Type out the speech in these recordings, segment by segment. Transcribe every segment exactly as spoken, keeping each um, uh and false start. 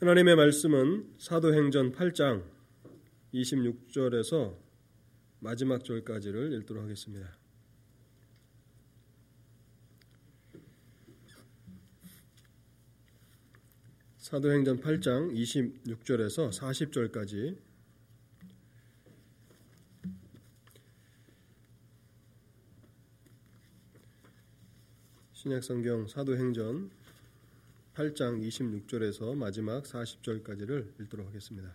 하나님의 말씀은 사도행전 팔 장 이십육 절에서 마지막 절까지를 읽도록 하겠습니다. 사도행전 팔 장 이십육 절에서 사십 절까지 신약성경 사도행전 팔 장 이십육 절에서 마지막 사십 절까지를 읽도록 하겠습니다.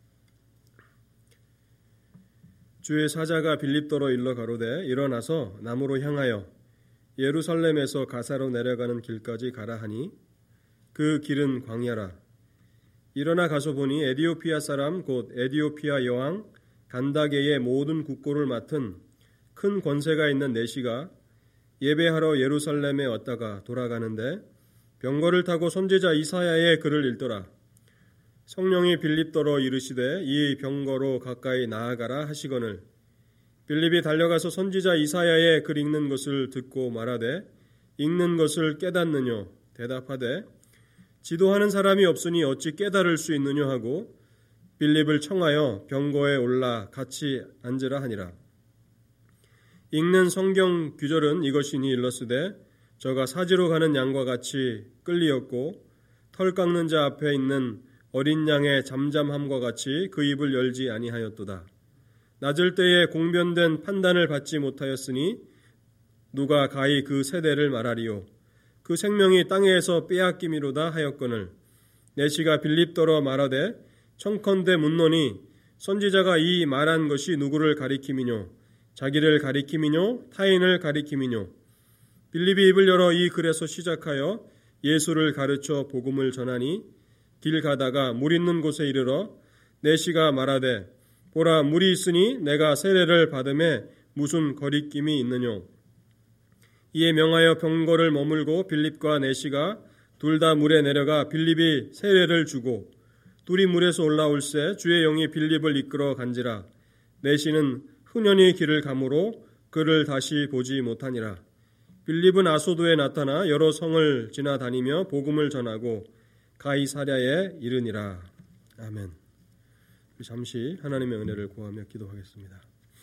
주의 사자가 빌립도로 일러 가로되 일어나서 남으로 향하여 예루살렘에서 가사로 내려가는 길까지 가라 하니 그 길은 광야라. 일어나 가서 보니 에디오피아 사람 곧 에디오피아 여왕 간다게의 모든 국고를 맡은 큰 권세가 있는 내시가 예배하러 예루살렘에 왔다가 돌아가는데 병거를 타고 선지자 이사야의 글을 읽더라. 성령이 빌립도로 이르시되 이 병거로 가까이 나아가라 하시거늘 빌립이 달려가서 선지자 이사야의 글 읽는 것을 듣고 말하되 읽는 것을 깨닫느뇨 대답하되 지도하는 사람이 없으니 어찌 깨달을 수 있느뇨 하고 빌립을 청하여 병거에 올라 같이 앉으라 하니라. 읽는 성경 규절은 이것이니 일렀으되 저가 사지로 가는 양과 같이 끌리었고 털 깎는 자 앞에 있는 어린 양의 잠잠함과 같이 그 입을 열지 아니하였도다. 낮을 때에 공변된 판단을 받지 못하였으니 누가 가히 그 세대를 말하리요. 그 생명이 땅에서 빼앗김이로다 하였거늘 내시가 빌립더러 말하되 청컨대 묻노니 선지자가 이 말한 것이 누구를 가리킴이뇨 자기를 가리킴이뇨 타인을 가리킴이뇨. 빌립이 입을 열어 이 글에서 시작하여 예수를 가르쳐 복음을 전하니 길 가다가 물 있는 곳에 이르러 내시가 말하되 보라 물이 있으니 내가 세례를 받음에 무슨 거리낌이 있느뇨. 이에 명하여 병거를 머물고 빌립과 내시가 둘 다 물에 내려가 빌립이 세례를 주고 둘이 물에서 올라올새 주의 영이 빌립을 이끌어 간지라. 내시는 흔연히 길을 가므로 그를 다시 보지 못하니라. 빌립은 아소도에 나타나 여러 성을 지나다니며 복음을 전하고 가이사랴에 이르니라. 아멘. 잠시 하나님의 은혜를 구하며 기도하겠습니다.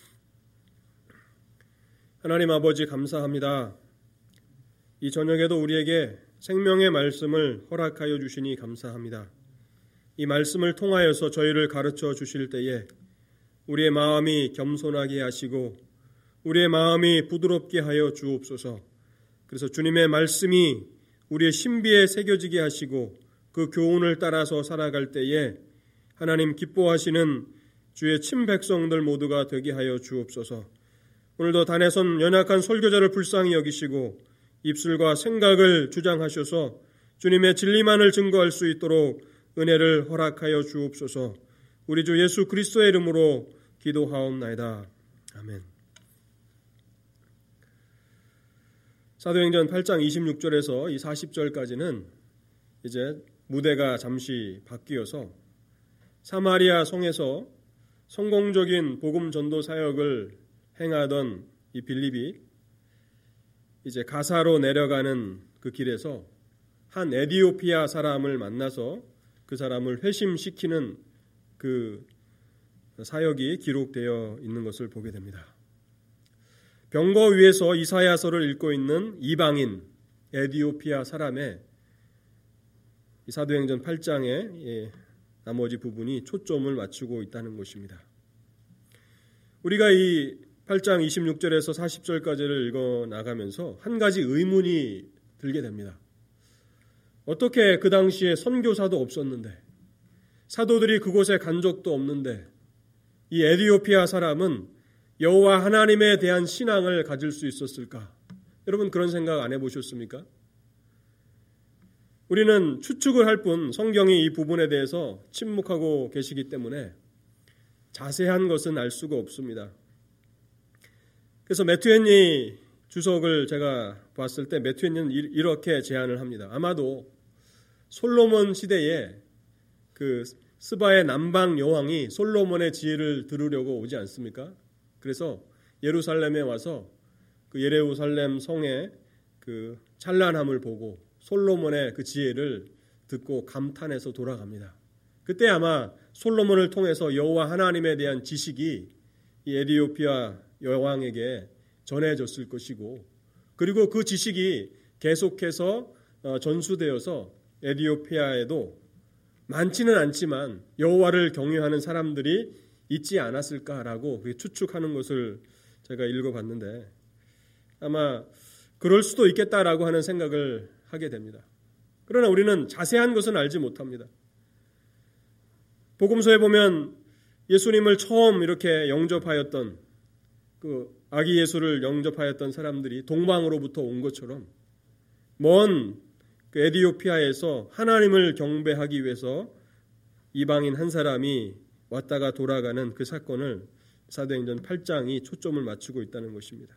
하나님 아버지 감사합니다. 이 저녁에도 우리에게 생명의 말씀을 허락하여 주시니 감사합니다. 이 말씀을 통하여서 저희를 가르쳐 주실 때에 우리의 마음이 겸손하게 하시고 우리의 마음이 부드럽게 하여 주옵소서. 그래서 주님의 말씀이 우리의 신비에 새겨지게 하시고 그 교훈을 따라서 살아갈 때에 하나님 기뻐하시는 주의 친백성들 모두가 되게 하여 주옵소서. 오늘도 단에선 연약한 설교자를 불쌍히 여기시고 입술과 생각을 주장하셔서 주님의 진리만을 증거할 수 있도록 은혜를 허락하여 주옵소서. 우리 주 예수 그리스도의 이름으로 기도하옵나이다. 아멘. 사도행전 팔 장 이십육 절에서 이 사십 절까지는 이제 무대가 잠시 바뀌어서 사마리아 성에서 성공적인 복음 전도 사역을 행하던 이 빌립이 이제 가사로 내려가는 그 길에서 한 에디오피아 사람을 만나서 그 사람을 회심시키는 그 사역이 기록되어 있는 것을 보게 됩니다. 병거 위에서 이사야서를 읽고 있는 이방인 에디오피아 사람의 사도행전 팔 장의 나머지 부분이 초점을 맞추고 있다는 것입니다. 우리가 이 팔 장 이십육 절에서 사십 절까지를 읽어 나가면서 한 가지 의문이 들게 됩니다. 어떻게 그 당시에 선교사도 없었는데 사도들이 그곳에 간 적도 없는데 이 에디오피아 사람은 여호와 하나님에 대한 신앙을 가질 수 있었을까? 여러분 그런 생각 안 해보셨습니까? 우리는 추측을 할 뿐 성경이 이 부분에 대해서 침묵하고 계시기 때문에 자세한 것은 알 수가 없습니다. 그래서 매튜 헨리 주석을 제가 봤을 때 매튜 헨리는 이렇게 제안을 합니다. 아마도 솔로몬 시대에 그 스바의 남방 여왕이 솔로몬의 지혜를 들으려고 오지 않습니까? 그래서 예루살렘에 와서 그 예루살렘 성의 그 찬란함을 보고 솔로몬의 그 지혜를 듣고 감탄해서 돌아갑니다. 그때 아마 솔로몬을 통해서 여호와 하나님에 대한 지식이 이 에디오피아 여왕에게 전해졌을 것이고, 그리고 그 지식이 계속해서 전수되어서 에디오피아에도 많지는 않지만 여호와를 경외하는 사람들이 있지 않았을까라고 추측하는 것을 제가 읽어봤는데, 아마 그럴 수도 있겠다라고 하는 생각을 하게 됩니다. 그러나 우리는 자세한 것은 알지 못합니다. 복음서에 보면 예수님을 처음 이렇게 영접하였던, 그 아기 예수를 영접하였던 사람들이 동방으로부터 온 것처럼 먼 그 에디오피아에서 하나님을 경배하기 위해서 이방인 한 사람이 왔다가 돌아가는 그 사건을 사도행전 팔 장이 초점을 맞추고 있다는 것입니다.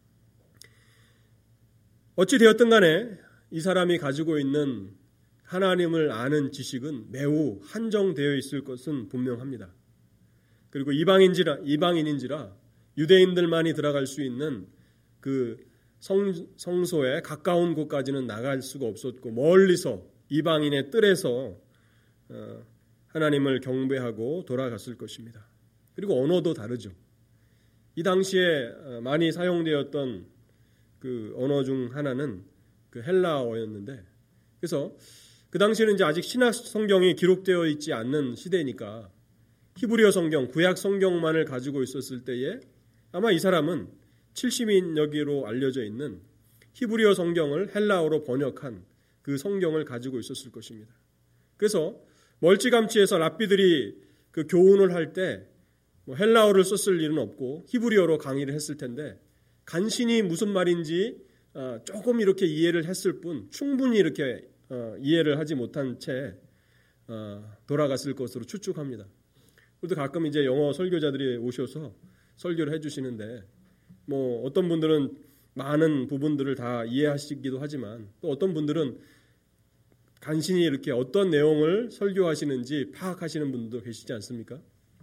어찌 되었든 간에 이 사람이 가지고 있는 하나님을 아는 지식은 매우 한정되어 있을 것은 분명합니다. 그리고 이방인지라, 이방인인지라 유대인들만이 들어갈 수 있는 그 성, 성소에 가까운 곳까지는 나갈 수가 없었고, 멀리서 이방인의 뜰에서 어, 하나님을 경배하고 돌아갔을 것입니다. 그리고 언어도 다르죠. 이 당시에 많이 사용되었던 그 언어 중 하나는 그 헬라어였는데, 그래서 그 당시에는 이제 아직 신약 성경이 기록되어 있지 않는 시대니까 히브리어 성경, 구약 성경만을 가지고 있었을 때에 아마 이 사람은 칠십인여기로 알려져 있는 히브리어 성경을 헬라어로 번역한 그 성경을 가지고 있었을 것입니다. 그래서 멀찌감치해서 랍비들이 그 교훈을 할 때 뭐 헬라어를 썼을 일은 없고 히브리어로 강의를 했을 텐데, 간신히 무슨 말인지 조금 이렇게 이해를 했을 뿐 충분히 이렇게 이해를 하지 못한 채 돌아갔을 것으로 추측합니다. 그래도 가끔 이제 영어 설교자들이 오셔서 설교를 해주시는데, 뭐 어떤 분들은 많은 부분들을 다 이해하시기도 하지만 또 어떤 분들은 간신히 이렇게 어떤 내용을 설교하시는지 파악하시는 분도 계시지 않습니까?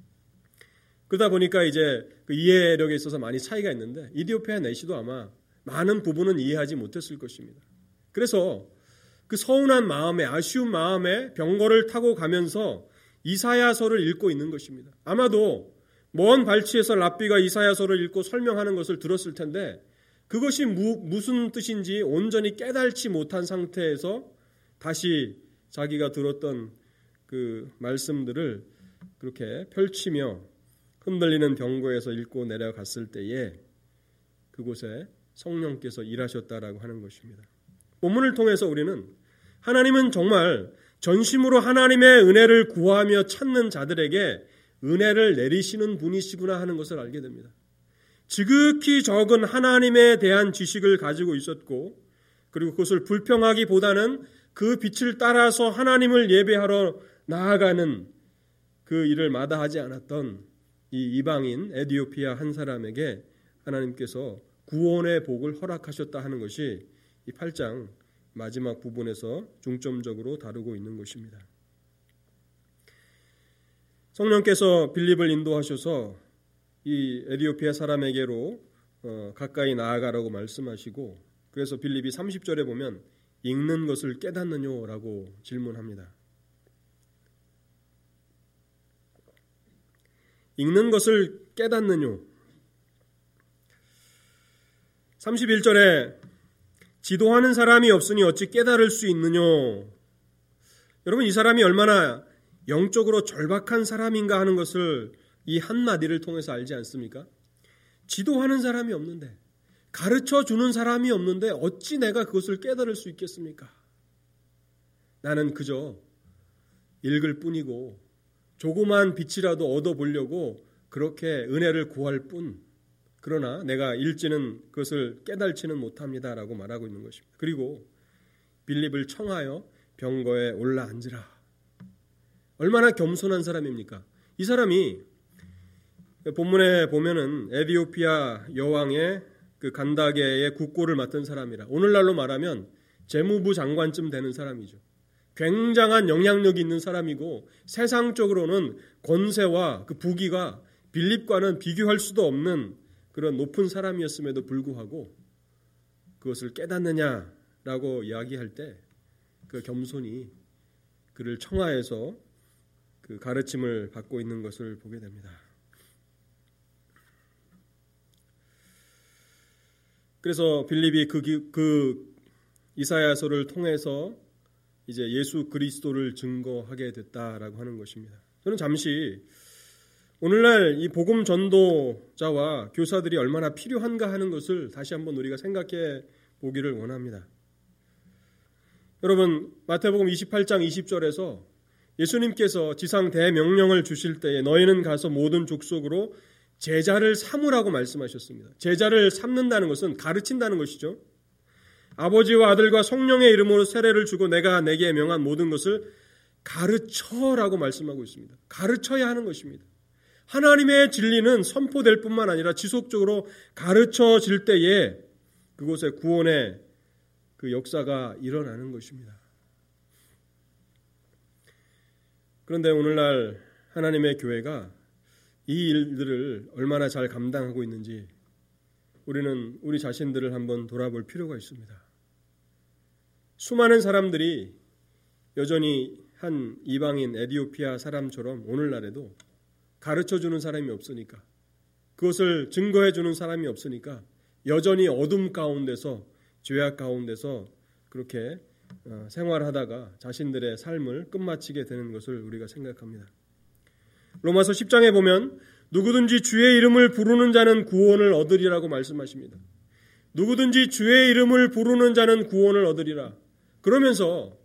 그러다 보니까 이제 그 이해력에 있어서 많이 차이가 있는데, 이디오피아 내시도 아마 많은 부분은 이해하지 못했을 것입니다. 그래서 그 서운한 마음에, 아쉬운 마음에 병거를 타고 가면서 이사야서를 읽고 있는 것입니다. 아마도 먼 발치에서 랍비가 이사야서를 읽고 설명하는 것을 들었을 텐데, 그것이 무, 무슨 뜻인지 온전히 깨달지 못한 상태에서 다시 자기가 들었던 그 말씀들을 그렇게 펼치며 흔들리는 병거에서 읽고 내려갔을 때에 그곳에 성령께서 일하셨다라고 하는 것입니다. 본문을 통해서 우리는 하나님은 정말 전심으로 하나님의 은혜를 구하며 찾는 자들에게 은혜를 내리시는 분이시구나 하는 것을 알게 됩니다. 지극히 적은 하나님에 대한 지식을 가지고 있었고, 그리고 그것을 불평하기보다는 그 빛을 따라서 하나님을 예배하러 나아가는 그 일을 마다하지 않았던 이 이방인 에디오피아 한 사람에게 하나님께서 구원의 복을 허락하셨다 하는 것이 이 팔 장 마지막 부분에서 중점적으로 다루고 있는 것입니다. 성령께서 빌립을 인도하셔서 이 에디오피아 사람에게로 어, 가까이 나아가라고 말씀하시고, 그래서 빌립이 삼십 절에 보면 읽는 것을 깨닫느냐라고 질문합니다. 읽는 것을 깨닫느냐. 삼십일 절에 지도하는 사람이 없으니 어찌 깨달을 수 있느냐. 여러분, 이 사람이 얼마나 영적으로 절박한 사람인가 하는 것을 이 한마디를 통해서 알지 않습니까? 지도하는 사람이 없는데, 가르쳐주는 사람이 없는데 어찌 내가 그것을 깨달을 수 있겠습니까? 나는 그저 읽을 뿐이고 조그만 빛이라도 얻어보려고 그렇게 은혜를 구할 뿐, 그러나 내가 읽지는 그것을 깨달지는 못합니다라고 말하고 있는 것입니다. 그리고 빌립을 청하여 병거에 올라앉으라. 얼마나 겸손한 사람입니까? 이 사람이 본문에 보면은 에디오피아 여왕의 그 간다게의 국고를 맡은 사람이라, 오늘날로 말하면 재무부 장관쯤 되는 사람이죠. 굉장한 영향력이 있는 사람이고 세상적으로는 권세와 그 부귀가 빌립과는 비교할 수도 없는 그런 높은 사람이었음에도 불구하고 그것을 깨닫느냐라고 이야기할 때 그 겸손이 그를 청하해서 그 가르침을 받고 있는 것을 보게 됩니다. 그래서 빌립이 그, 그 이사야서를 통해서 이제 예수 그리스도를 증거하게 됐다라고 하는 것입니다. 저는 잠시 오늘날 이 복음 전도자와 교사들이 얼마나 필요한가 하는 것을 다시 한번 우리가 생각해 보기를 원합니다. 여러분, 마태복음 이십팔 장 이십 절에서 예수님께서 지상 대명령을 주실 때에 너희는 가서 모든 족속으로 제자를 삼으라고 말씀하셨습니다. 제자를 삼는다는 것은 가르친다는 것이죠. 아버지와 아들과 성령의 이름으로 세례를 주고 내가 내게 명한 모든 것을 가르쳐라고 말씀하고 있습니다. 가르쳐야 하는 것입니다. 하나님의 진리는 선포될 뿐만 아니라 지속적으로 가르쳐질 때에 그곳에 구원의 그 역사가 일어나는 것입니다. 그런데 오늘날 하나님의 교회가 이 일들을 얼마나 잘 감당하고 있는지 우리는 우리 자신들을 한번 돌아볼 필요가 있습니다. 수많은 사람들이 여전히 한 이방인 에티오피아 사람처럼 오늘날에도 가르쳐주는 사람이 없으니까, 그것을 증거해주는 사람이 없으니까 여전히 어둠 가운데서, 죄악 가운데서 그렇게 생활하다가 자신들의 삶을 끝마치게 되는 것을 우리가 생각합니다. 로마서 십 장에 보면 누구든지 주의 이름을 부르는 자는 구원을 얻으리라고 말씀하십니다. 누구든지 주의 이름을 부르는 자는 구원을 얻으리라. 그러면서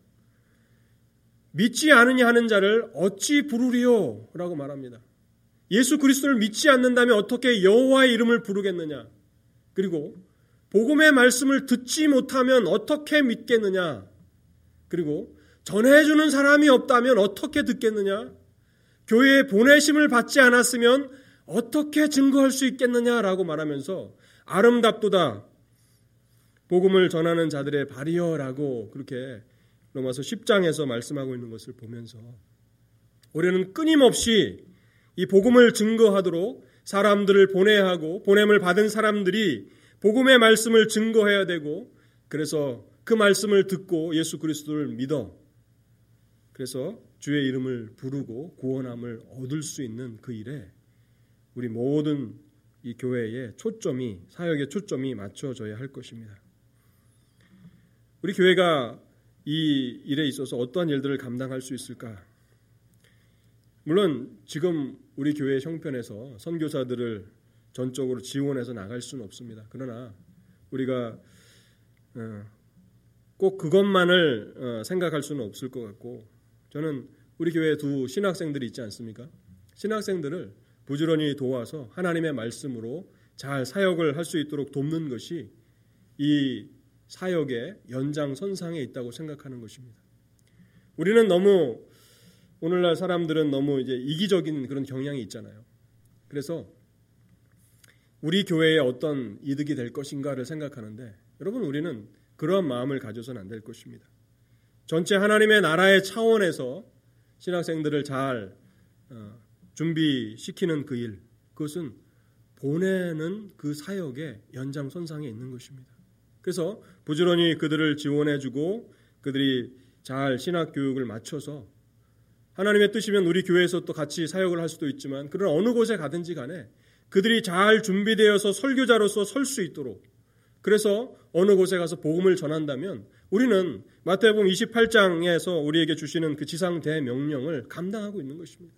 믿지 않으냐 하는 자를 어찌 부르리요? 라고 말합니다. 예수 그리스도를 믿지 않는다면 어떻게 여호와의 이름을 부르겠느냐? 그리고 복음의 말씀을 듣지 못하면 어떻게 믿겠느냐? 그리고 전해주는 사람이 없다면 어떻게 듣겠느냐? 교회에 보내심을 받지 않았으면 어떻게 증거할 수 있겠느냐라고 말하면서 아름답도다 복음을 전하는 자들의 발이여라고 그렇게 로마서 십 장에서 말씀하고 있는 것을 보면서 우리는 끊임없이 이 복음을 증거하도록 사람들을 보내야 하고, 보냄을 받은 사람들이 복음의 말씀을 증거해야 되고, 그래서 그 말씀을 듣고 예수 그리스도를 믿어, 그래서 주의 이름을 부르고 구원함을 얻을 수 있는 그 일에 우리 모든 이 교회의 초점이, 사역의 초점이 맞춰져야 할 것입니다. 우리 교회가 이 일에 있어서 어떠한 일들을 감당할 수 있을까? 물론 지금 우리 교회 형편에서 선교사들을 전적으로 지원해서 나갈 수는 없습니다. 그러나 우리가 꼭 그것만을 생각할 수는 없을 것 같고, 저는 우리 교회에 두 신학생들이 있지 않습니까? 신학생들을 부지런히 도와서 하나님의 말씀으로 잘 사역을 할 수 있도록 돕는 것이 이 사역의 연장선상에 있다고 생각하는 것입니다. 우리는 너무, 오늘날 사람들은 너무 이제 이기적인 그런 경향이 있잖아요. 그래서 우리 교회에 어떤 이득이 될 것인가를 생각하는데, 여러분, 우리는 그러한 마음을 가져서는 안 될 것입니다. 전체 하나님의 나라의 차원에서 신학생들을 잘 준비시키는 그 일, 그것은 보내는 그 사역의 연장선상에 있는 것입니다. 그래서 부지런히 그들을 지원해주고 그들이 잘 신학교육을 마쳐서, 하나님의 뜻이면 우리 교회에서 또 같이 사역을 할 수도 있지만, 그런 어느 곳에 가든지 간에 그들이 잘 준비되어서 설교자로서 설 수 있도록, 그래서 어느 곳에 가서 복음을 전한다면 우리는 마태복음 이십팔 장에서 우리에게 주시는 그 지상 대명령을 감당하고 있는 것입니다.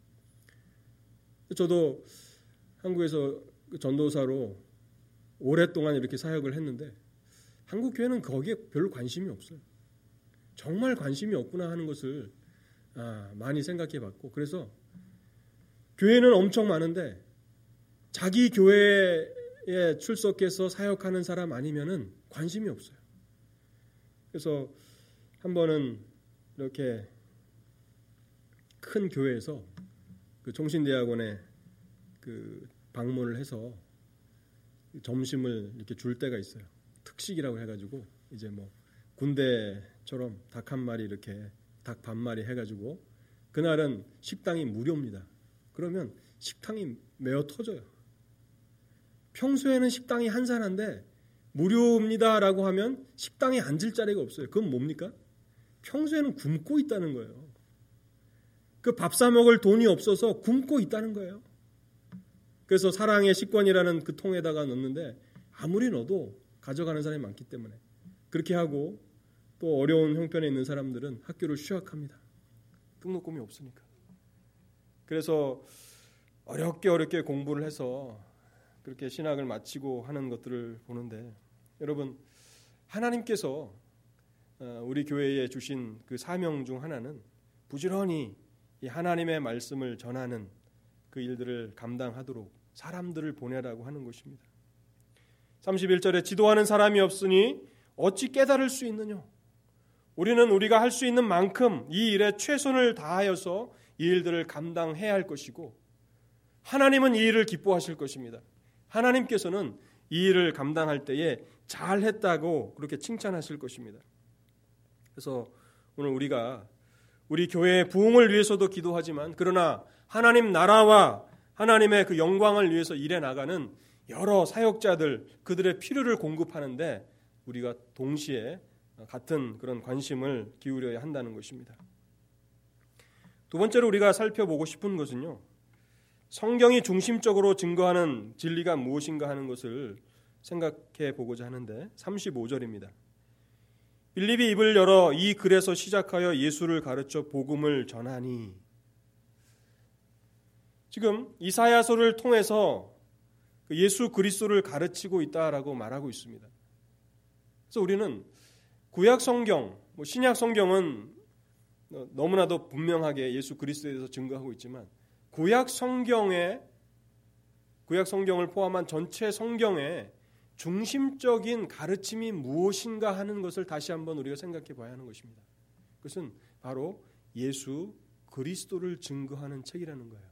저도 한국에서 전도사로 오랫동안 이렇게 사역을 했는데 한국 교회는 거기에 별로 관심이 없어요. 정말 관심이 없구나 하는 것을 아, 많이 생각해 봤고, 그래서 교회는 엄청 많은데 자기 교회에 출석해서 사역하는 사람 아니면은 관심이 없어요. 그래서 한 번은 이렇게 큰 교회에서 그 종신대학원에 그 방문을 해서 점심을 이렇게 줄 때가 있어요. 특식이라고 해가지고 이제 뭐 군대처럼 닭 한 마리 이렇게 닭 반 마리 해가지고, 그날은 식당이 무료입니다. 그러면 식당이 메어 터져요. 평소에는 식당이 한산한데 무료입니다라고 하면 식당에 앉을 자리가 없어요. 그건 뭡니까? 평소에는 굶고 있다는 거예요. 그 밥 사 먹을 돈이 없어서 굶고 있다는 거예요. 그래서 사랑의 식권이라는 그 통에다가 넣는데 아무리 넣어도 가져가는 사람이 많기 때문에 그렇게 하고 또 어려운 형편에 있는 사람들은 학교를 휴학합니다. 등록금이 없으니까. 그래서 어렵게 어렵게 공부를 해서 그렇게 신학을 마치고 하는 것들을 보는데 여러분 하나님께서 우리 교회에 주신 그 사명 중 하나는 부지런히 이 하나님의 말씀을 전하는 그 일들을 감당하도록 사람들을 보내라고 하는 것입니다. 삼십일 절에 지도하는 사람이 없으니 어찌 깨달을 수 있느냐. 우리는 우리가 할 수 있는 만큼 이 일에 최선을 다하여서 이 일들을 감당해야 할 것이고 하나님은 이 일을 기뻐하실 것입니다. 하나님께서는 이 일을 감당할 때에 잘했다고 그렇게 칭찬하실 것입니다. 그래서 오늘 우리가 우리 교회의 부흥을 위해서도 기도하지만 그러나 하나님 나라와 하나님의 그 영광을 위해서 일해 나가는 여러 사역자들 그들의 필요를 공급하는데 우리가 동시에 같은 그런 관심을 기울여야 한다는 것입니다. 두 번째로 우리가 살펴보고 싶은 것은요. 성경이 중심적으로 증거하는 진리가 무엇인가 하는 것을 생각해 보고자 하는데 삼십오 절입니다. 빌립이 입을 열어 이 글에서 시작하여 예수를 가르쳐 복음을 전하니. 지금 이사야서를 통해서 예수 그리스도를 가르치고 있다라고 말하고 있습니다. 그래서 우리는 구약 성경, 뭐 신약 성경은 너무나도 분명하게 예수 그리스도에 대해서 증거하고 있지만 구약 성경의 구약 성경을 포함한 전체 성경의 중심적인 가르침이 무엇인가 하는 것을 다시 한번 우리가 생각해 봐야 하는 것입니다. 그것은 바로 예수 그리스도를 증거하는 책이라는 거예요.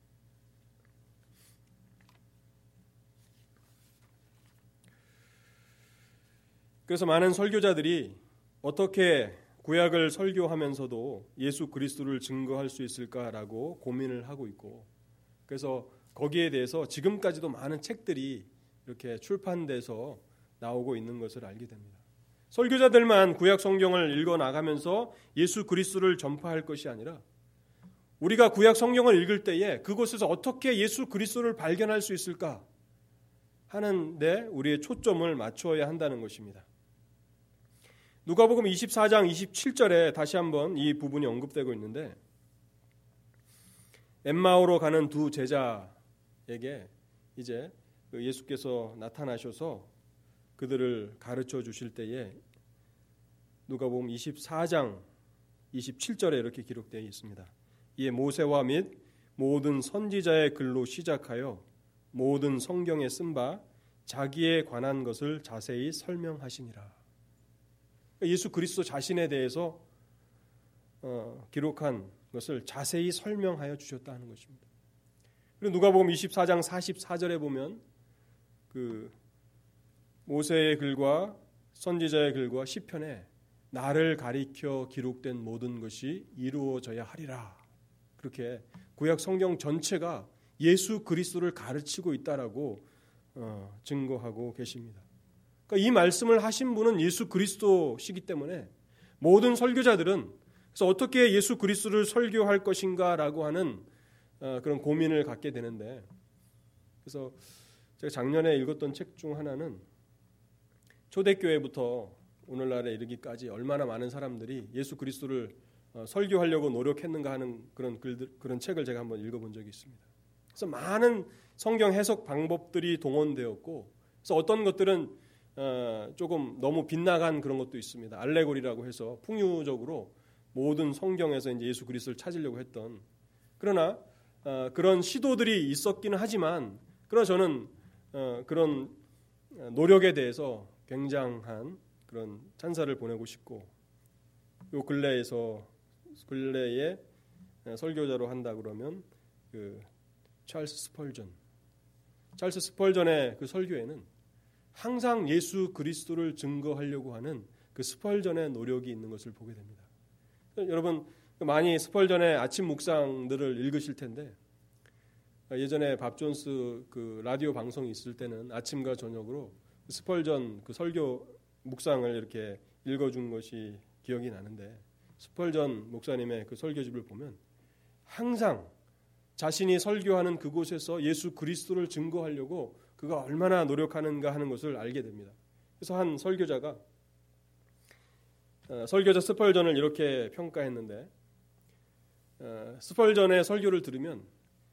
그래서 많은 설교자들이 어떻게 구약을 설교하면서도 예수 그리스도를 증거할 수 있을까라고 고민을 하고 있고 그래서 거기에 대해서 지금까지도 많은 책들이 이렇게 출판돼서 나오고 있는 것을 알게 됩니다. 설교자들만 구약 성경을 읽어 나가면서 예수 그리스도를 전파할 것이 아니라 우리가 구약 성경을 읽을 때에 그곳에서 어떻게 예수 그리스도를 발견할 수 있을까 하는 데 우리의 초점을 맞추어야 한다는 것입니다. 누가복음 이십사 장 이십칠 절에 다시 한번 이 부분이 언급되고 있는데 엠마오로 가는 두 제자에게 이제 예수께서 나타나셔서 그들을 가르쳐 주실 때에 누가복음 이십사 장 이십칠 절에 이렇게 기록되어 있습니다. 이에 모세와 및 모든 선지자의 글로 시작하여 모든 성경에 쓴 바 자기에 관한 것을 자세히 설명하시니라. 예수 그리스도 자신에 대해서 어, 기록한 것을 자세히 설명하여 주셨다 하는 것입니다. 그리고 누가복음 이십사 장 사십사 절에 보면 그 모세의 글과 선지자의 글과 시편에 나를 가리켜 기록된 모든 것이 이루어져야 하리라. 그렇게 구약 성경 전체가 예수 그리스도를 가르치고 있다라고 어, 증거하고 계십니다. 그러니까 이 말씀을 하신 분은 예수 그리스도시기 때문에 모든 설교자들은 그래서 어떻게 예수 그리스도를 설교할 것인가라고 하는 어, 그런 고민을 갖게 되는데 그래서 제가 작년에 읽었던 책 중 하나는 초대교회부터 오늘날에 이르기까지 얼마나 많은 사람들이 예수 그리스도를 어, 설교하려고 노력했는가 하는 그런 글들, 그런 책을 제가 한번 읽어본 적이 있습니다. 그래서 많은 성경 해석 방법들이 동원되었고 그래서 어떤 것들은 어, 조금 너무 빗나간 그런 것도 있습니다. 알레고리라고 해서 풍유적으로 모든 성경에서 이제 예수 그리스도를 찾으려고 했던 그러나 어, 그런 시도들이 있었기는 하지만 그러나 저는 어, 그런 노력에 대해서 굉장한 그런 찬사를 보내고 싶고 요 근래에서 근래에 설교자로 한다 그러면 그 찰스 스펄전 찰스 스펄전의 그 설교에는 항상 예수 그리스도를 증거하려고 하는 그 스펄전의 노력이 있는 것을 보게 됩니다. 여러분 많이 스펄전의 아침 묵상들을 읽으실 텐데 예전에 밥 존스 그 라디오 방송이 있을 때는 아침과 저녁으로 스펄전 그 설교 묵상을 이렇게 읽어준 것이 기억이 나는데 스펄전 목사님의 그 설교집을 보면 항상 자신이 설교하는 그곳에서 예수 그리스도를 증거하려고 그가 얼마나 노력하는가 하는 것을 알게 됩니다. 그래서 한 설교자가 어, 설교자 스펄전을 이렇게 평가했는데 어, 스펄전의 설교를 들으면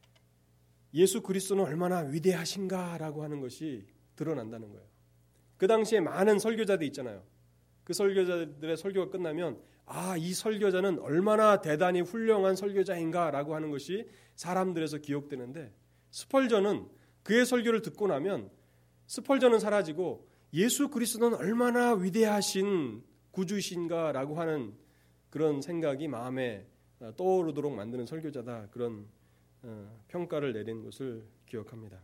예수 그리스도는 얼마나 위대하신가라고 하는 것이 드러난다는 거예요. 그 당시에 많은 설교자들이 있잖아요. 그 설교자들의 설교가 끝나면 아, 이 설교자는 얼마나 대단히 훌륭한 설교자인가라고 하는 것이 사람들에서 기억되는데 스펄전은 그의 설교를 듣고 나면 스펄전은 사라지고 예수 그리스도는 얼마나 위대하신 구주이신가라고 하는 그런 생각이 마음에 떠오르도록 만드는 설교자다. 그런 평가를 내린 것을 기억합니다.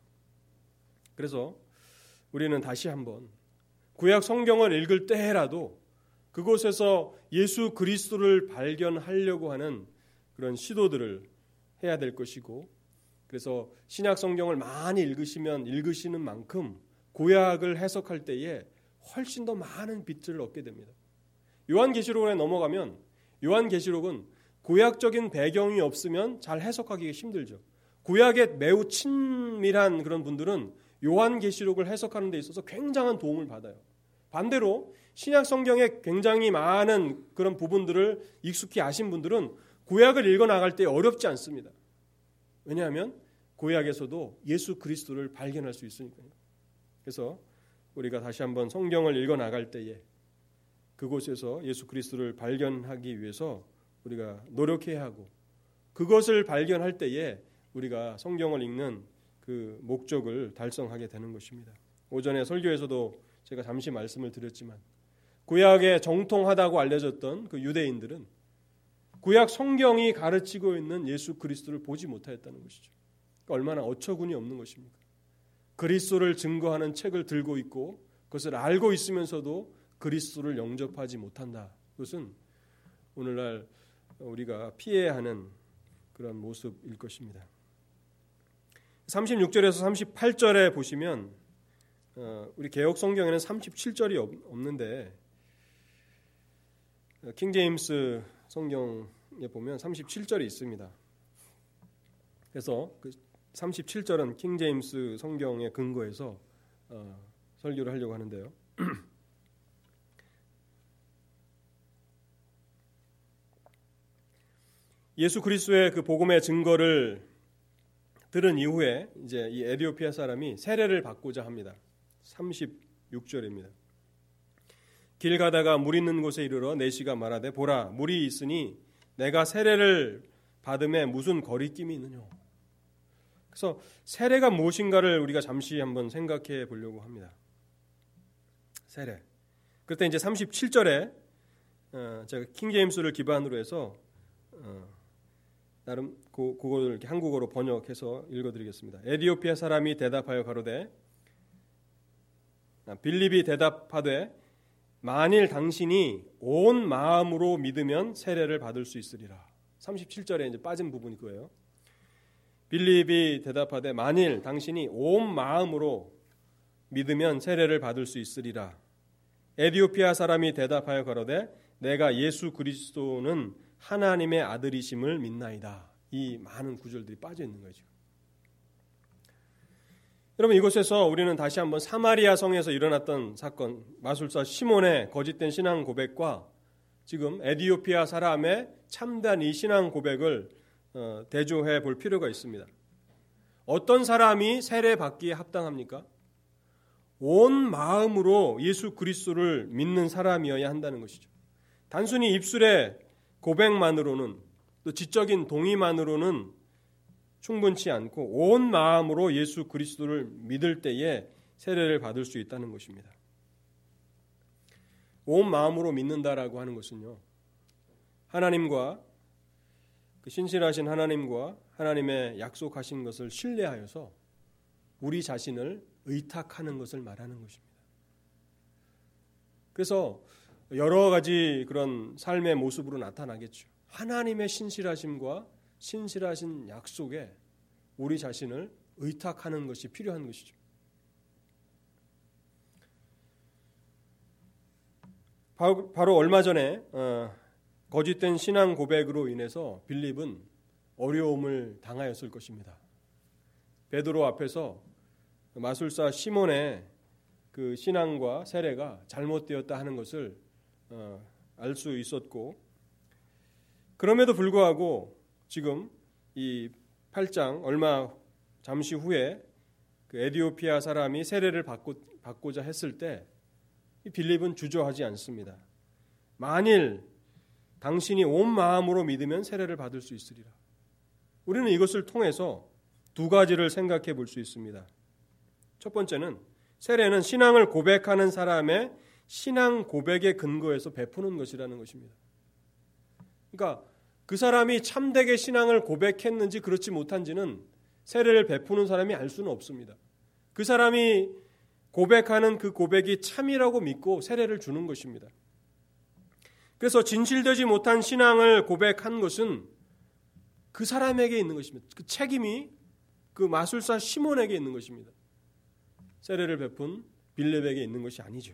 그래서 우리는 다시 한번 구약 성경을 읽을 때라도 그곳에서 예수 그리스도를 발견하려고 하는 그런 시도들을 해야 될 것이고, 그래서 신약 성경을 많이 읽으시면 읽으시는 만큼 구약을 해석할 때에 훨씬 더 많은 빛을 얻게 됩니다. 요한계시록에 넘어가면 요한계시록은 구약적인 배경이 없으면 잘 해석하기가 힘들죠. 구약에 매우 친밀한 그런 분들은 요한계시록을 해석하는 데 있어서 굉장한 도움을 받아요. 반대로 신약 성경에 굉장히 많은 그런 부분들을 익숙히 아신 분들은 구약을 읽어나갈 때 어렵지 않습니다. 왜냐하면 구약에서도 예수 그리스도를 발견할 수 있으니까요. 그래서 우리가 다시 한번 성경을 읽어나갈 때에 그곳에서 예수 그리스도를 발견하기 위해서 우리가 노력해야 하고, 그것을 발견할 때에 우리가 성경을 읽는 그 목적을 달성하게 되는 것입니다. 오전에 설교에서도 제가 잠시 말씀을 드렸지만 구약에 정통하다고 알려졌던 그 유대인들은 구약 성경이 가르치고 있는 예수 그리스도를 보지 못하였다는 것이죠. 그러니까 얼마나 어처구니 없는 것입니까? 그리스도를 증거하는 책을 들고 있고 그것을 알고 있으면서도 그리스도를 영접하지 못한다. 그것은 오늘날 우리가 피해야 하는 그런 모습일 것입니다. 삼십육 절에서 삼십팔 절에 보시면 우리 개역 성경에는 삼십칠 절이 없는데 킹 제임스 성경에 보면 삼십칠 절이 있습니다. 그래서 그 삼십칠 절은 킹 제임스 성경에 근거해서 어, 설교를 하려고 하는데요. 예수 그리스도의 그 복음의 증거를 들은 이후에 이제 이 에티오피아 사람이 세례를 받고자 합니다. 삼십육 절입니다. 길 가다가 물 있는 곳에 이르러 내시가 말하되 보라 물이 있으니 내가 세례를 받음에 무슨 거리낌이 있느냐. 그래서 세례가 무엇인가를 우리가 잠시 한번 생각해 보려고 합니다. 세례. 그때 이제 삼십칠 절에 어, 제가 킹 제임스를 기반으로 해서 어, 나름 그, 그걸 이렇게 한국어로 번역해서 읽어드리겠습니다. 에티오피아 사람이 대답하여 가로되 빌립이 대답하되 만일 당신이 온 마음으로 믿으면 세례를 받을 수 있으리라. 삼십칠 절에 이제 빠진 부분이 그거예요. 빌립이 대답하되 만일 당신이 온 마음으로 믿으면 세례를 받을 수 있으리라. 에티오피아 사람이 대답하여 가로되 내가 예수 그리스도는 하나님의 아들이심을 믿나이다. 이 많은 구절들이 빠져 있는 거죠. 여러분 이곳에서 우리는 다시 한번 사마리아 성에서 일어났던 사건, 마술사 시몬의 거짓된 신앙 고백과 지금 에티오피아 사람의 참된 이 신앙 고백을 대조해 볼 필요가 있습니다. 어떤 사람이 세례 받기에 합당합니까? 온 마음으로 예수 그리스도를 믿는 사람이어야 한다는 것이죠. 단순히 입술의 고백만으로는, 또 지적인 동의만으로는 충분치 않고 온 마음으로 예수 그리스도를 믿을 때에 세례를 받을 수 있다는 것입니다. 온 마음으로 믿는다라고 하는 것은요, 하나님과 그 신실하신 하나님과 하나님의 약속하신 것을 신뢰하여서 우리 자신을 의탁하는 것을 말하는 것입니다. 그래서 여러 가지 그런 삶의 모습으로 나타나겠죠. 하나님의 신실하심과 신실하신 약속에 우리 자신을 의탁하는 것이 필요한 것이죠. 바로, 바로 얼마 전에 어, 거짓된 신앙 고백으로 인해서 빌립은 어려움을 당하였을 것입니다. 베드로 앞에서 마술사 시몬의 그 신앙과 세례가 잘못되었다 하는 것을 어, 알 수 있었고, 그럼에도 불구하고 지금 이 팔 장 얼마 잠시 후에 그 에디오피아 사람이 세례를 받고, 받고자 했을 때 이 빌립은 주저하지 않습니다. 만일 당신이 온 마음으로 믿으면 세례를 받을 수 있으리라. 우리는 이것을 통해서 두 가지를 생각해 볼 수 있습니다. 첫 번째는 세례는 신앙을 고백하는 사람의 신앙 고백의 근거에서 베푸는 것이라는 것입니다. 그러니까 그 사람이 참되게 신앙을 고백했는지 그렇지 못한지는 세례를 베푸는 사람이 알 수는 없습니다. 그 사람이 고백하는 그 고백이 참이라고 믿고 세례를 주는 것입니다. 그래서 진실되지 못한 신앙을 고백한 것은 그 사람에게 있는 것입니다. 그 책임이 그 마술사 시몬에게 있는 것입니다. 세례를 베푼 빌립에게 있는 것이 아니죠.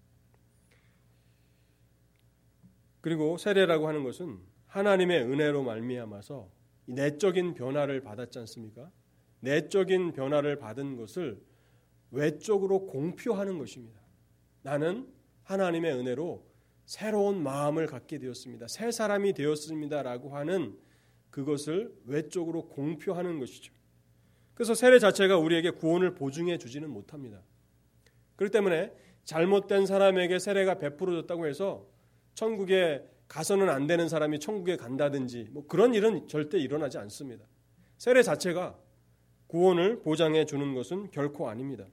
그리고 세례라고 하는 것은 하나님의 은혜로 말미암아서 내적인 변화를 받았지 않습니까? 내적인 변화를 받은 것을 외적으로 공표하는 것입니다. 나는 하나님의 은혜로 새로운 마음을 갖게 되었습니다. 새 사람이 되었습니다라고 하는 그것을 외적으로 공표하는 것이죠. 그래서 세례 자체가 우리에게 구원을 보증해 주지는 못합니다. 그렇기 때문에 잘못된 사람에게 세례가 베풀어졌다고 해서 천국에 가서는 안 되는 사람이 천국에 간다든지 뭐 그런 일은 절대 일어나지 않습니다. 세례 자체가 구원을 보장해 주는 것은 결코 아닙니다.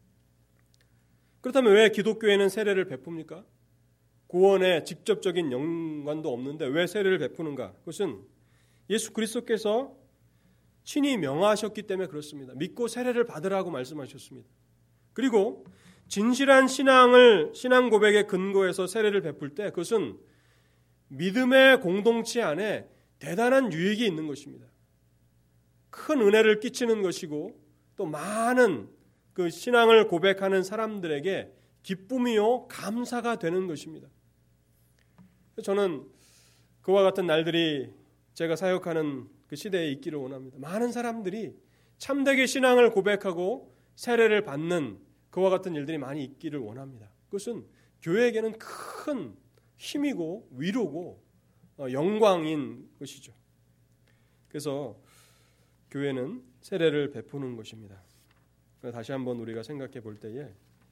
그렇다면 왜 기독교에는 세례를 베풉니까? 구원에 직접적인 연관도 없는데 왜 세례를 베푸는가? 그것은 예수 그리스도께서 친히 명하셨기 때문에 그렇습니다. 믿고 세례를 받으라고 말씀하셨습니다. 그리고 진실한 신앙을 신앙 고백의 근거에서 세례를 베풀 때 그것은 믿음의 공동체 안에 대단한 유익이 있는 것입니다. 큰 은혜를 끼치는 것이고 또 많은 그 신앙을 고백하는 사람들에게 기쁨이요 감사가 되는 것입니다. 저는 그와 같은 날들이 제가 사역하는 그 시대에 있기를 원합니다. 많은 사람들이 참되게 신앙을 고백하고 세례를 받는 그와 같은 일들이 많이 있기를 원합니다. 그것은 교회에게는 큰 힘이고 위로고 영광인 것이죠. 그래서 교회는 세례를 베푸는 것입니다. 다시 한번 우리가 생각해 볼 때에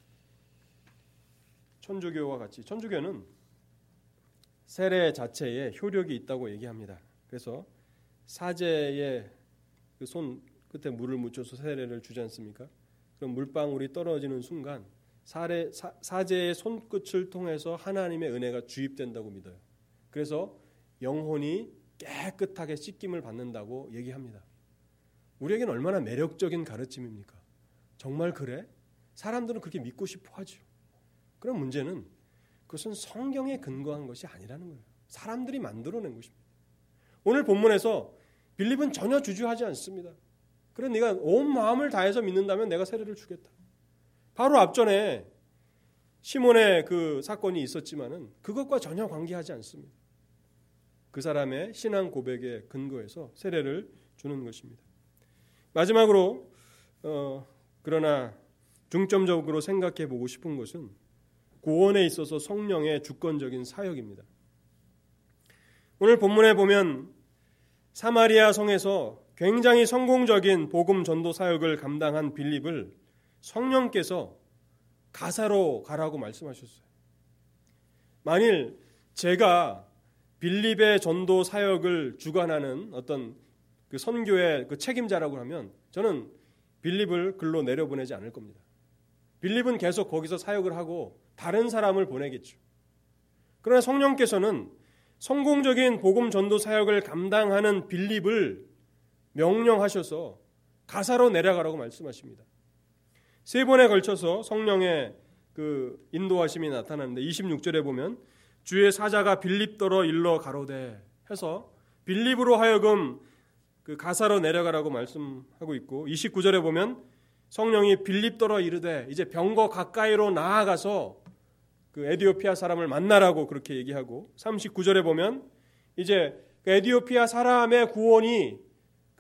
천주교와 같이 천주교는 세례 자체에 효력이 있다고 얘기합니다. 그래서 사제의 그 손 끝에 물을 묻혀서 세례를 주지 않습니까? 그럼 물방울이 떨어지는 순간 사례, 사, 사제의 손끝을 통해서 하나님의 은혜가 주입된다고 믿어요. 그래서 영혼이 깨끗하게 씻김을 받는다고 얘기합니다. 우리에게는 얼마나 매력적인 가르침입니까? 정말 그래? 사람들은 그렇게 믿고 싶어 하죠. 그런 문제는 그것은 성경에 근거한 것이 아니라는 거예요. 사람들이 만들어낸 것입니다. 오늘 본문에서 빌립은 전혀 주저하지 않습니다. 그래 네가 온 마음을 다해서 믿는다면 내가 세례를 주겠다. 바로 앞전에 시몬의 그 사건이 있었지만은 그것과 전혀 관계하지 않습니다. 그 사람의 신앙 고백에 근거해서 세례를 주는 것입니다. 마지막으로 어, 그러나 중점적으로 생각해 보고 싶은 것은 구원에 있어서 성령의 주권적인 사역입니다. 오늘 본문에 보면 사마리아 성에서 굉장히 성공적인 복음 전도 사역을 감당한 빌립을 성령께서 가사로 가라고 말씀하셨어요. 만일 제가 빌립의 전도 사역을 주관하는 어떤 그 선교의 그 책임자라고 하면 저는 빌립을 글로 내려보내지 않을 겁니다. 빌립은 계속 거기서 사역을 하고 다른 사람을 보내겠죠. 그러나 성령께서는 성공적인 복음 전도 사역을 감당하는 빌립을 명령하셔서 가사로 내려가라고 말씀하십니다. 세 번에 걸쳐서 성령의 그 인도하심이 나타나는데 이십육 절에 보면 주의 사자가 빌립더러 일러 가로되 해서 빌립으로 하여금 그 가사로 내려가라고 말씀하고 있고 이십구 절에 보면 성령이 빌립더러 이르되 이제 병거 가까이로 나아가서 그 에디오피아 사람을 만나라고 그렇게 얘기하고 삼십구 절에 보면 이제 그 에디오피아 사람의 구원이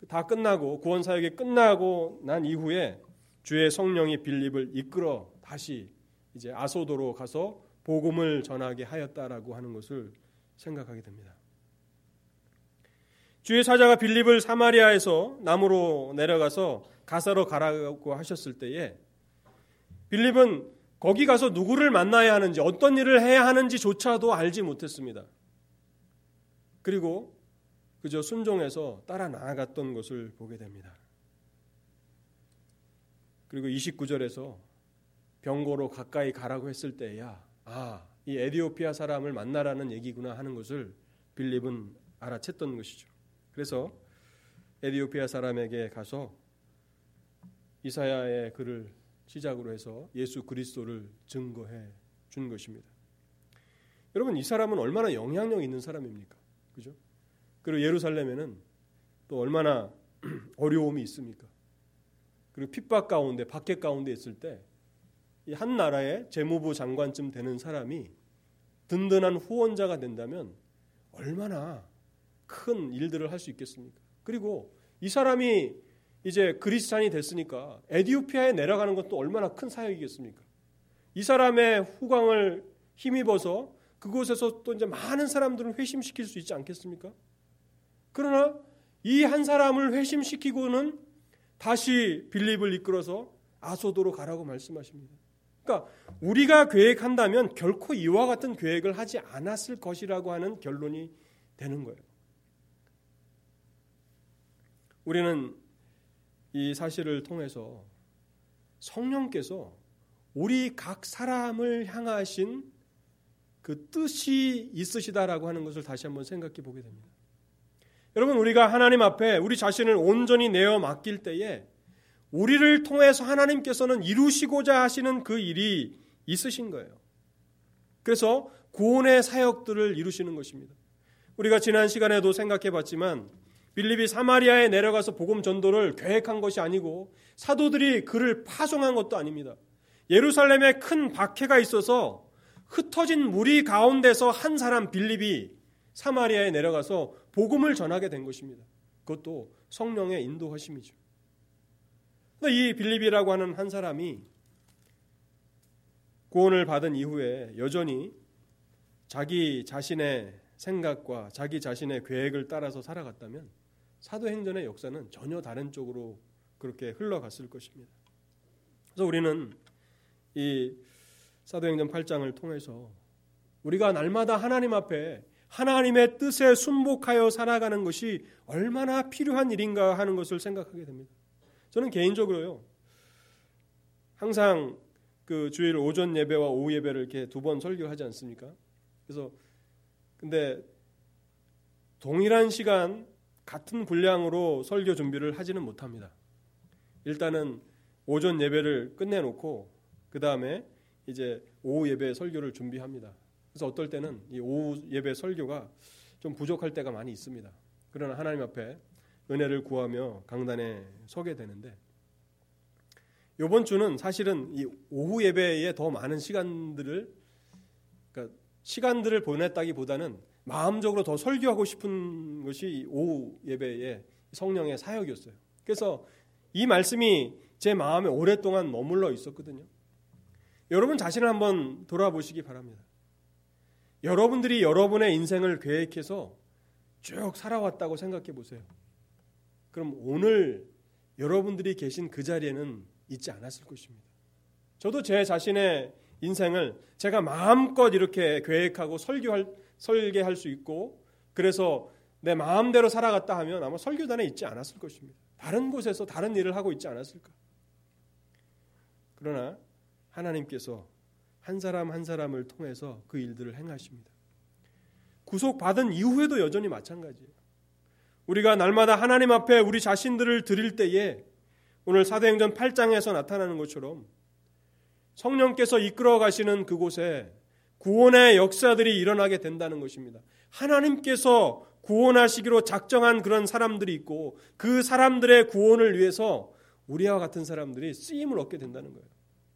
다 끝나고 구원 사역이 끝나고 난 이후에 주의 성령이 빌립을 이끌어 다시 이제 아소도로 가서 복음을 전하게 하였다라고 하는 것을 생각하게 됩니다. 주의 사자가 빌립을 사마리아에서 남으로 내려가서 가사로 가라고 하셨을 때에 빌립은 거기 가서 누구를 만나야 하는지 어떤 일을 해야 하는지조차도 알지 못했습니다. 그리고 그저 순종해서 따라 나아갔던 것을 보게 됩니다. 그리고 이십구 절에서 병고로 가까이 가라고 했을 때야 아, 이 에디오피아 사람을 만나라는 얘기구나 하는 것을 빌립은 알아챘던 것이죠. 그래서 에디오피아 사람에게 가서 이사야의 글을 시작으로 해서 예수 그리스도를 증거해 준 것입니다. 여러분, 이 사람은 얼마나 영향력 있는 사람입니까? 그죠? 그리고 예루살렘에는 또 얼마나 어려움이 있습니까? 그리고 핍박 가운데, 박해 가운데 있을 때 이 한 나라의 재무부 장관쯤 되는 사람이 든든한 후원자가 된다면 얼마나 큰 일들을 할 수 있겠습니까? 그리고 이 사람이 이제 그리스찬이 됐으니까 에디오피아에 내려가는 것도 얼마나 큰 사역이겠습니까? 이 사람의 후광을 힘입어서 그곳에서 또 이제 많은 사람들을 회심시킬 수 있지 않겠습니까? 그러나 이 한 사람을 회심시키고는 다시 빌립을 이끌어서 아소도로 가라고 말씀하십니다. 그러니까 우리가 계획한다면 결코 이와 같은 계획을 하지 않았을 것이라고 하는 결론이 되는 거예요. 우리는 이 사실을 통해서 성령께서 우리 각 사람을 향하신 그 뜻이 있으시다라고 하는 것을 다시 한번 생각해 보게 됩니다. 여러분, 우리가 하나님 앞에 우리 자신을 온전히 내어 맡길 때에 우리를 통해서 하나님께서는 이루시고자 하시는 그 일이 있으신 거예요. 그래서 구원의 사역들을 이루시는 것입니다. 우리가 지난 시간에도 생각해 봤지만 빌립이 사마리아에 내려가서 복음 전도를 계획한 것이 아니고 사도들이 그를 파송한 것도 아닙니다. 예루살렘에 큰 박해가 있어서 흩어진 무리 가운데서 한 사람 빌립이 사마리아에 내려가서 복음을 전하게 된 것입니다. 그것도 성령의 인도하심이죠. 이 빌립이라고 하는 한 사람이 구원을 받은 이후에 여전히 자기 자신의 생각과 자기 자신의 계획을 따라서 살아갔다면 사도행전의 역사는 전혀 다른 쪽으로 그렇게 흘러갔을 것입니다. 그래서 우리는 이 사도행전 팔 장을 통해서 우리가 날마다 하나님 앞에 하나님의 뜻에 순복하여 살아가는 것이 얼마나 필요한 일인가 하는 것을 생각하게 됩니다. 저는 개인적으로요, 항상 그 주일 오전 예배와 오후 예배를 이렇게 두 번 설교하지 않습니까? 그래서 근데 동일한 시간 같은 분량으로 설교 준비를 하지는 못합니다. 일단은 오전 예배를 끝내놓고 그 다음에 이제 오후 예배 설교를 준비합니다. 그래서 어떨 때는 이 오후 예배 설교가 좀 부족할 때가 많이 있습니다. 그러나 하나님 앞에 은혜를 구하며 강단에 서게 되는데, 이번 주는 사실은 이 오후 예배에 더 많은 시간들을 그러니까 시간들을 보냈다기보다는 마음적으로 더 설교하고 싶은 것이 오후 예배의 성령의 사역이었어요. 그래서 이 말씀이 제 마음에 오랫동안 머물러 있었거든요. 여러분 자신을 한번 돌아보시기 바랍니다. 여러분들이 여러분의 인생을 계획해서 쭉 살아왔다고 생각해 보세요. 그럼 오늘 여러분들이 계신 그 자리에는 있지 않았을 것입니다. 저도 제 자신의 인생을 제가 마음껏 이렇게 계획하고 설교할, 설계할 수 있고 그래서 내 마음대로 살아갔다 하면 아마 설교단에 있지 않았을 것입니다. 다른 곳에서 다른 일을 하고 있지 않았을까. 그러나 하나님께서 한 사람 한 사람을 통해서 그 일들을 행하십니다. 구속받은 이후에도 여전히 마찬가지예요. 우리가 날마다 하나님 앞에 우리 자신들을 드릴 때에 오늘 사도행전 팔 장에서 나타나는 것처럼 성령께서 이끌어 가시는 그곳에 구원의 역사들이 일어나게 된다는 것입니다. 하나님께서 구원하시기로 작정한 그런 사람들이 있고 그 사람들의 구원을 위해서 우리와 같은 사람들이 쓰임을 얻게 된다는 거예요.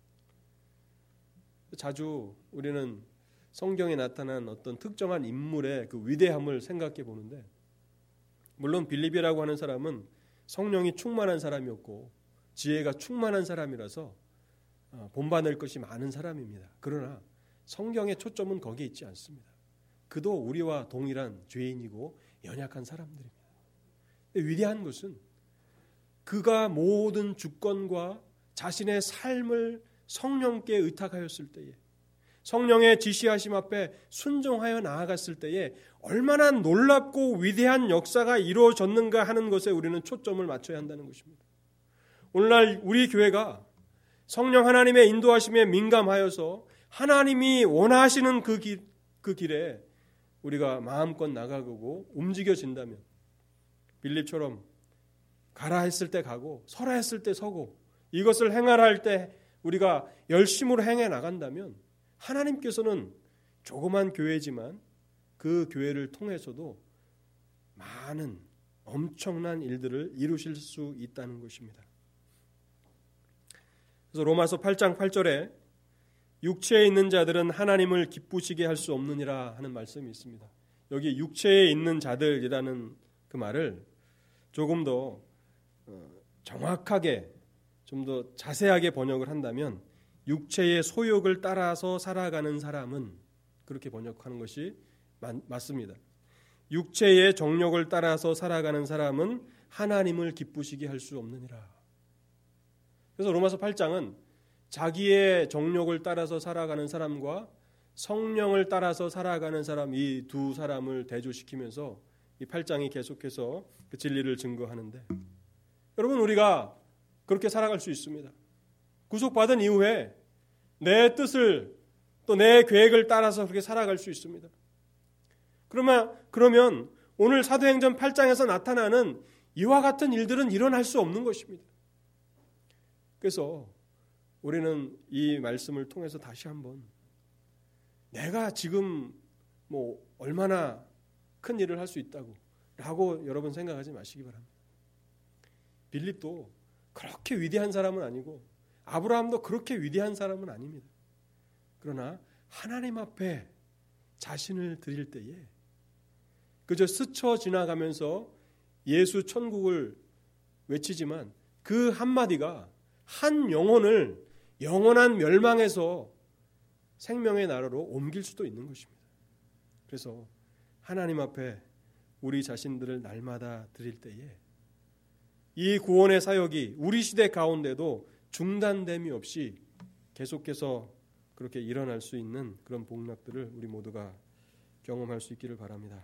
자주 우리는 성경에 나타난 어떤 특정한 인물의 그 위대함을 생각해 보는데, 물론 빌립이라고 하는 사람은 성령이 충만한 사람이었고 지혜가 충만한 사람이라서 본받을 것이 많은 사람입니다. 그러나 성경의 초점은 거기에 있지 않습니다. 그도 우리와 동일한 죄인이고 연약한 사람들입니다. 위대한 것은 그가 모든 주권과 자신의 삶을 성령께 의탁하였을 때에, 성령의 지시하심 앞에 순종하여 나아갔을 때에 얼마나 놀랍고 위대한 역사가 이루어졌는가 하는 것에 우리는 초점을 맞춰야 한다는 것입니다. 오늘날 우리 교회가 성령 하나님의 인도하심에 민감하여서 하나님이 원하시는 그, 길, 그 길에 우리가 마음껏 나가고 움직여진다면, 빌립처럼 가라 했을 때 가고 서라 했을 때 서고 이것을 행하라 할 때 우리가 열심으로 행해 나간다면 하나님께서는 조그만 교회지만 그 교회를 통해서도 많은 엄청난 일들을 이루실 수 있다는 것입니다. 그래서 로마서 팔 장 팔 절에 육체에 있는 자들은 하나님을 기쁘시게 할 수 없느니라 하는 말씀이 있습니다. 여기 육체에 있는 자들이라는 그 말을 조금 더 정확하게, 좀 더 자세하게 번역을 한다면 육체의 소욕을 따라서 살아가는 사람은, 그렇게 번역하는 것이 맞습니다. 육체의 정욕을 따라서 살아가는 사람은 하나님을 기쁘시게 할 수 없느니라. 그래서 로마서 팔 장은 자기의 정욕을 따라서 살아가는 사람과 성령을 따라서 살아가는 사람, 이 두 사람을 대조시키면서 이 팔 장이 계속해서 그 진리를 증거하는데, 여러분, 우리가 그렇게 살아갈 수 있습니다. 구속받은 이후에 내 뜻을 또 내 계획을 따라서 그렇게 살아갈 수 있습니다. 그러면, 그러면 오늘 사도행전 팔 장에서 나타나는 이와 같은 일들은 일어날 수 없는 것입니다. 그래서 우리는 이 말씀을 통해서 다시 한번 내가 지금 뭐 얼마나 큰 일을 할 수 있다고 라고 여러분 생각하지 마시기 바랍니다. 빌립도 그렇게 위대한 사람은 아니고 아브라함도 그렇게 위대한 사람은 아닙니다. 그러나 하나님 앞에 자신을 드릴 때에 그저 스쳐 지나가면서 예수 천국을 외치지만 그 한마디가 한 영혼을 영원한 멸망에서 생명의 나라로 옮길 수도 있는 것입니다. 그래서 하나님 앞에 우리 자신들을 날마다 드릴 때에 이 구원의 사역이 우리 시대 가운데도 중단됨이 없이 계속해서 그렇게 일어날 수 있는 그런 복락들을 우리 모두가 경험할 수 있기를 바랍니다.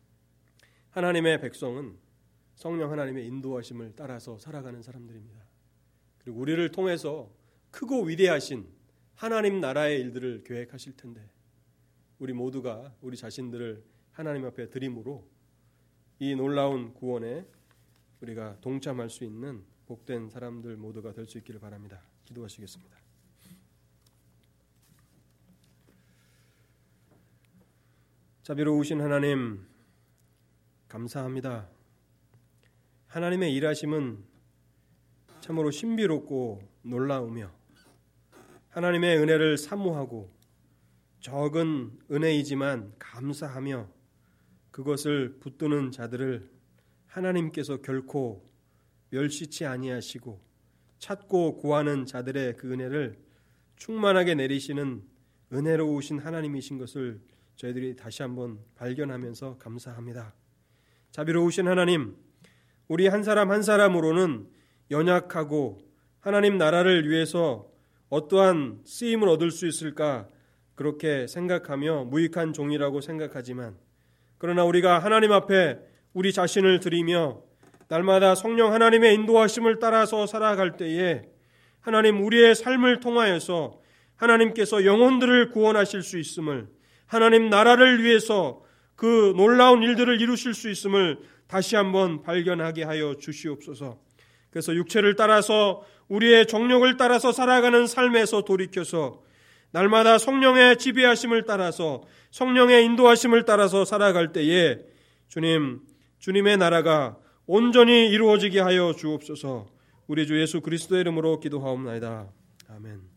하나님의 백성은 성령 하나님의 인도하심을 따라서 살아가는 사람들입니다. 그리고 우리를 통해서 크고 위대하신 하나님 나라의 일들을 계획하실 텐데 우리 모두가 우리 자신들을 하나님 앞에 드림으로 이 놀라운 구원에 우리가 동참할 수 있는 복된 사람들 모두가 될 수 있기를 바랍니다. 기도하시겠습니다. 자비로우신 하나님, 감사합니다. 하나님의 일하심은 참으로 신비롭고 놀라우며 하나님의 은혜를 사모하고 적은 은혜이지만 감사하며 그것을 붙드는 자들을 하나님께서 결코 멸시치 아니하시고 찾고 구하는 자들의 그 은혜를 충만하게 내리시는 은혜로우신 하나님이신 것을 저희들이 다시 한번 발견하면서 감사합니다. 자비로우신 하나님, 우리 한 사람 한 사람으로는 연약하고 하나님 나라를 위해서 어떠한 쓰임을 얻을 수 있을까 그렇게 생각하며 무익한 종이라고 생각하지만, 그러나 우리가 하나님 앞에 우리 자신을 드리며 날마다 성령 하나님의 인도하심을 따라서 살아갈 때에 하나님 우리의 삶을 통하여서 하나님께서 영혼들을 구원하실 수 있음을, 하나님 나라를 위해서 그 놀라운 일들을 이루실 수 있음을 다시 한번 발견하게 하여 주시옵소서. 그래서 육체를 따라서 우리의 정욕을 따라서 살아가는 삶에서 돌이켜서 날마다 성령의 지배하심을 따라서 성령의 인도하심을 따라서 살아갈 때에 주님, 주님의 나라가 온전히 이루어지게 하여 주옵소서. 우리 주 예수 그리스도의 이름으로 기도하옵나이다. 아멘.